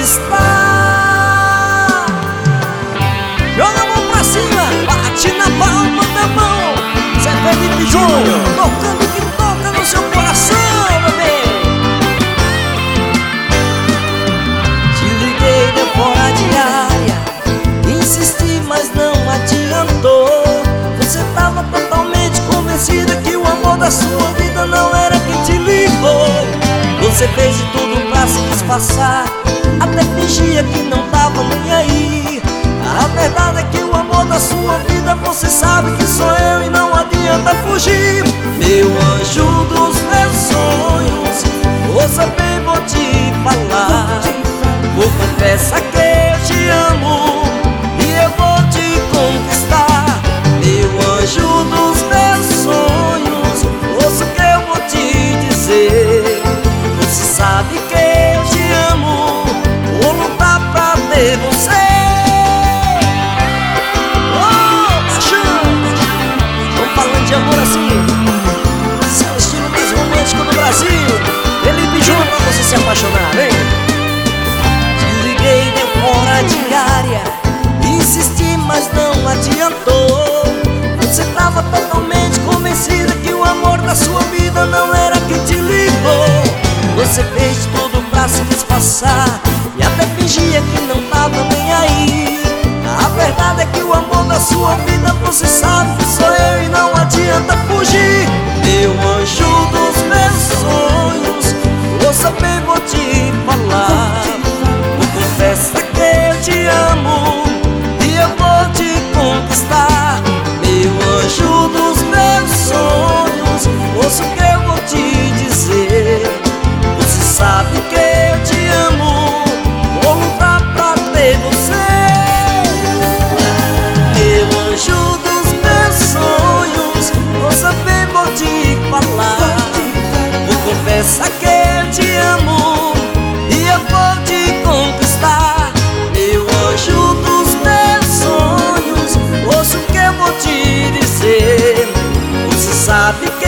conquistar. Joga a mão pra cima, bate na palma da mão. Zé Felipe Júnior, tocando o que toca no seu coração, bebê. Te liguei, deu fora de área, insisti, mas não adiantou. Você tava totalmente convencida que o amor da sua vida não era quem te ligou. Você fez de tudo pra se disfarçar, até fingia que não tava nem aí. A verdade é que o amor da sua vida você sabe que sou eu e não adianta fugir. Meu anjo dos meus sonhos, ouça bem, vou te falar. Vou confessar que eu te amo e eu vou te conquistar. Meu anjo dos meus sonhos, ouça o que eu vou te dizer. Você sabe que eu te amo, vou lutar pra ter você. De amor assim, esse é o estilo mais romântico do Brasil. Felipe Júnior pra você se apaixonar, hein? Te liguei, deu fora de área, insisti, mas não adiantou. Você tava totalmente convencida que o amor da sua vida não era quem te ligou. Você fez tudo pra se disfarçar e até fingia que não tava nem aí. A verdade é que o amor da sua vida você sabe que sou eu e não adianta fugir. Meu anjo dos meus sonhos, ouça bem, vou te falar. Vou confessar que eu te amo e eu vou te conquistar. Meu anjo dos meus sonhos, ouça o que eu vou te dizer. Você sabe que eu te amo, vou lutar pra ter você. Vou confessar que eu te amo e eu vou te conquistar. Meu anjo dos meus sonhos, ouça o que eu vou te dizer. Você sabe